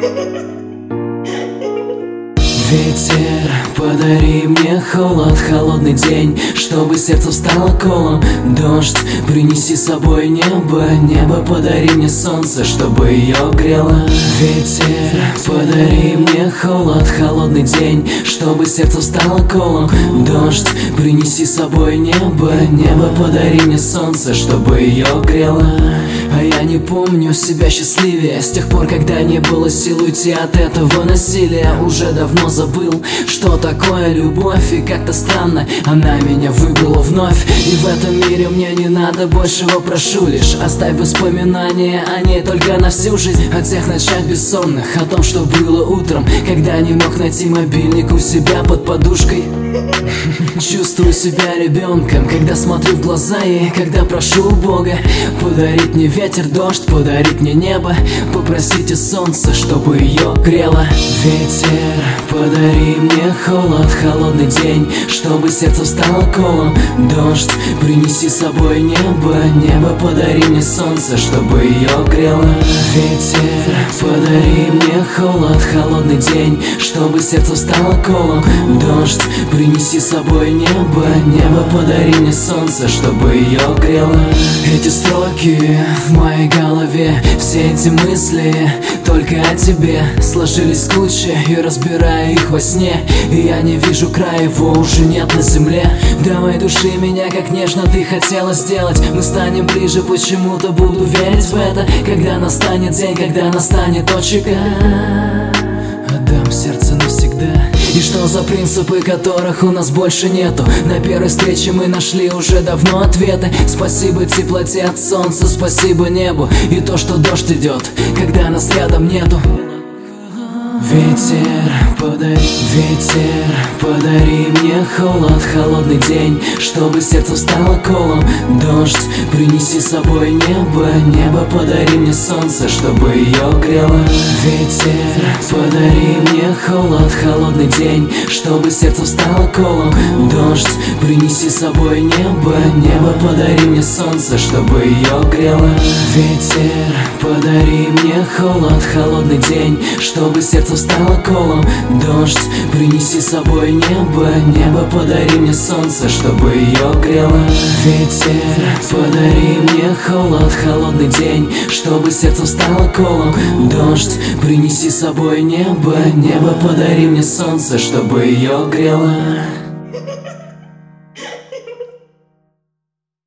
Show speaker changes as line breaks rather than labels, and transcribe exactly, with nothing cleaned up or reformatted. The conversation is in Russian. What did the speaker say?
Ветер, подари мне холод, холодный день, чтобы сердце стало колом. Дождь, принеси с собой небо, небо, подари мне солнце, чтобы ее грело. Ветер, подари мне холод, холодный день, чтобы сердце стало колом. Дождь, принеси с собой небо, небо, подари мне солнце, чтобы ее грело. А я не помню себя счастливее с тех пор, когда не было сил уйти от этого насилия. Уже давно забыл, что такое любовь, и как-то странно она меня выбрала вновь. И в этом мире мне не надо большего, прошу лишь оставь воспоминания о ней только на всю жизнь. О тех ночах бессонных, о том, что было утром, когда не мог найти мобильник у себя под подушкой. Чувствую себя ребенком, когда смотрю в глаза ей, когда прошу у Бога подарить мне ветер, дождь, подарить мне небо, попросите солнце, чтобы ее грело. Ветер, подари мне холод, холодный день, чтобы сердце стало колом. Дождь, принеси с собой небо, небо, подари мне солнце, чтобы ее грело. Ветер, подари мне холод, холодный день, чтобы сердце стало колом. Дождь, принеси с собой небо, небо, подари мне солнце, чтобы ее грело. Эти строки в моей голове, все эти мысли только о тебе сложились в куче, и разбирая их во сне, и я не вижу края, его уже нет на земле. До моей души меня как нежно ты хотела сделать. Мы станем ближе, почему-то буду верить в это, когда настанет день, когда настанет точка. Отдам сердце навсегда. И что за принципы, которых у нас больше нету? На первой встрече мы нашли уже давно ответы. Спасибо теплоте от солнца, спасибо небу, и то, что дождь идет, когда нас рядом нету. Ветер, подари, ветер, подари мне холод, холодный день, чтобы сердце стало колом. Дождь, принеси с собой небо, небо, подари мне солнце, чтобы ее грело. Ветер, подари мне холод, холодный день, чтобы сердце стало колом. Дождь, принеси с собой небо, небо, подари мне солнце, чтобы ее грело. Ветер, подари мне холод, холодный день, чтобы сердце стало колом. Дождь, принеси с собой небо, небо, подари мне солнце, чтобы ее грело. Ветер, подари мне холод, холодный день, чтобы сердце стало колом. Дождь, принеси с собой небо, небо, подари мне солнце, чтобы ее грело.